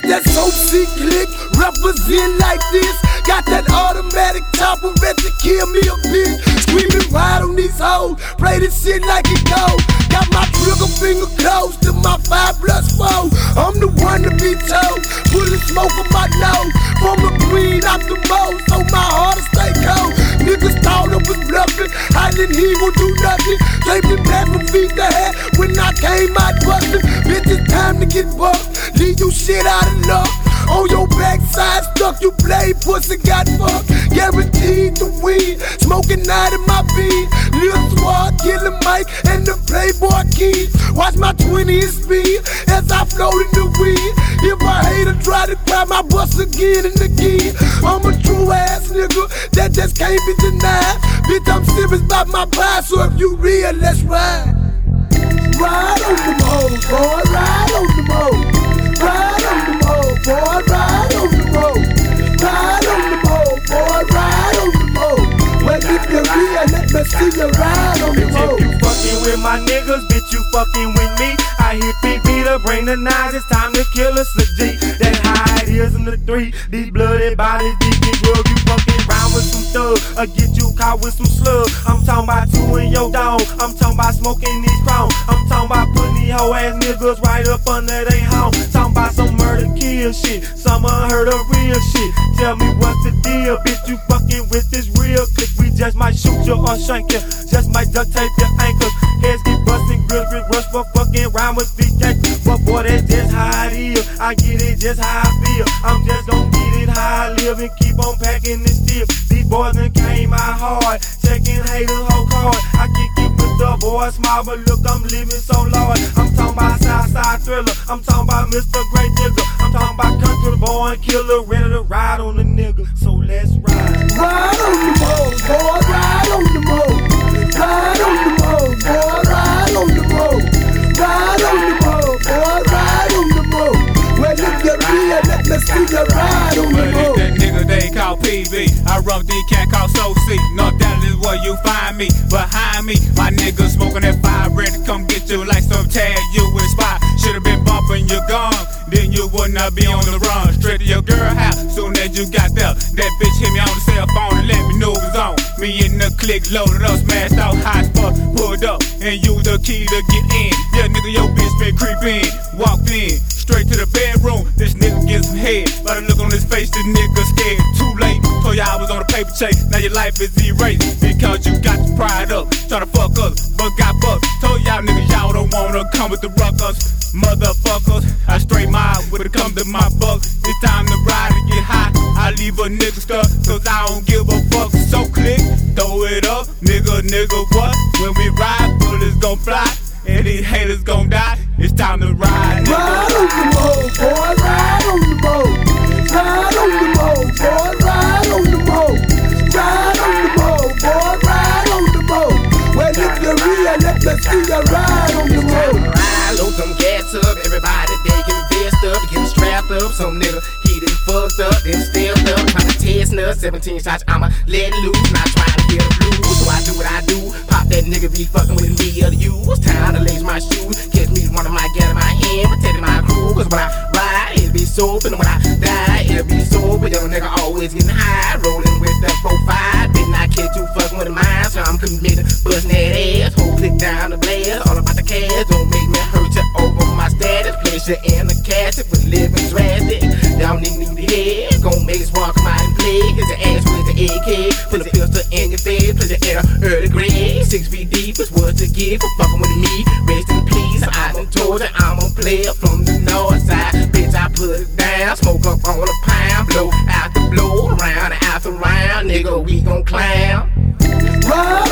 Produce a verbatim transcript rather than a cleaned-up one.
that soap C click, represent like this. Got that automatic chopper ready to kill me a bitch. Screaming ride on these hoes, play this shit like it goes. Got my trigger finger close to my five plus four. I'm the one to be told, pulling smoke on my nose. From the queen out the mold, so my heart will stay cold. Niggas thought I was bluffing, I didn't he gon' do nothing. Draped it back from feet to head when I came out bustin'. Bitch, it's time to get bucked, leave you shit out of luck. On your backside stuck, you play pussy, got fucked. Guaranteed to win, smoking out of my beat. Lil Swag, Killer Mike, and the Playboy Kid. Watch my twenty speed as I float in the wind. If a hater try to grab my bus again and again, I'm a true ass nigga that just can't be denied. Bitch, I'm serious about my vibe, so if you real, let's ride. Ride on them hoes, boy, ride on them hoes. Ride on them hoes, boy, ride on them hoes. Ride on them hoes, boy, ride on them hoes. Well, if you're real, let me see you ride on them hoes. Bitch, if you fucking with my niggas, bitch, you fucking with me. I hit big beater, bring the nines, it's time to kill us a G. That high it is in the three, these bloody bodies, these get real. You fucking round with some thugs, or get you caught with some slugs. I'm talking about two in your dome, I'm talking about smoking these chrome. I'm talking about putting these hoe ass niggas right up under they home. Talking about some murder kill shit, some unheard of real shit. Tell me what's the deal, bitch, you fucking with this real click. We just might shoot you or shank you, just might duct tape your ankles. Heads get bustin', grills get rushed for fucking round with big cake. But boy, that's just how it is, I get it just how I feel. I'm just gon' get it how I live and keep on packing this steel. These boys done came out hard, checking haters whole card. I kick it with the boys small, but look, I'm living so large. I'm talking about Southside Thriller, I'm talking about Mister Great Nigga, I'm talking about country boy and killer, ready to ride on the nigga. So let's ride. Ride on the road, boy, ride on the road. Ride on the road, boy, ride on the road. Ride on the road, boy, ride on the road. Well, if you're real, let me see you ride on the road. That nigga they call P V, I run the cat called Soul C. No doubt is where you find me. Behind me, my niggas smoking that fire, ready to come get you like some tag you inspired. Should've been bumping your gum, then you would not be on the run. Straight to your girl house, soon as you got there. That bitch hit me on the cell phone and let me know it was on. Me in the click, loaded up, smashed out, hot spot, pulled up, and used the key to get in. Yeah, nigga, your bitch been creepin', walked in, straight to the bedroom. This nigga get some head, but I look on his face, this nigga scared. Too late, told you I was on a paper chase. Now your life is erased because you got your pride up, tryna fuck us, but got fucked. Told y'all niggas y'all don't wanna come with the ruckers, motherfuckers. I straight mile when it come to my buck. It's time to ride and get high. I leave a nigga stuck, cause I don't give a fuck. So click, throw it up, nigga, nigga, what? When we ride, bullets gon' fly, and these haters gon' die. It's time to ride, nigga. Ride on the road, boy, ride on the road. Ride on the road, boy, ride on the road. Ride on the road, boy, ride on the road. Well, if you're real, let me see you ride on the road. Ride, load them gas up, everybody they can vest up, getting strapped up. Some nigga he done fucked up, then stepped up, tryna test nuts. seventeen shots, I'ma let it loose, not trying to hear the blues. So I do what I do, pop that nigga be fucking with me or you. It's time to lace my shoes, catch me one of my get in my hand, protecting my crew. Cause when I ride, it'll be soap, and when I die, it'll be soap. But young nigga always getting high, rolling with that four five. Did not catch you fucking with mine, so I'm committed, bustin' that ass. Whole click down the blast, all about the cash. Don't make me hurt you over my status. Pleasure in the cash, if we living drastic. Y'all niggas need the head, gon' make us walk come out and play. Get your ass with the A K, put a pistol in your face, put your air early grade. Six feet deep is what you get for fucking with me. Rest in peace, I done told you I'm a player from the north side. Bitch, I put it down, smoke up on a pound, blow out the blow, around and out the round, nigga, we gon' clown. Ride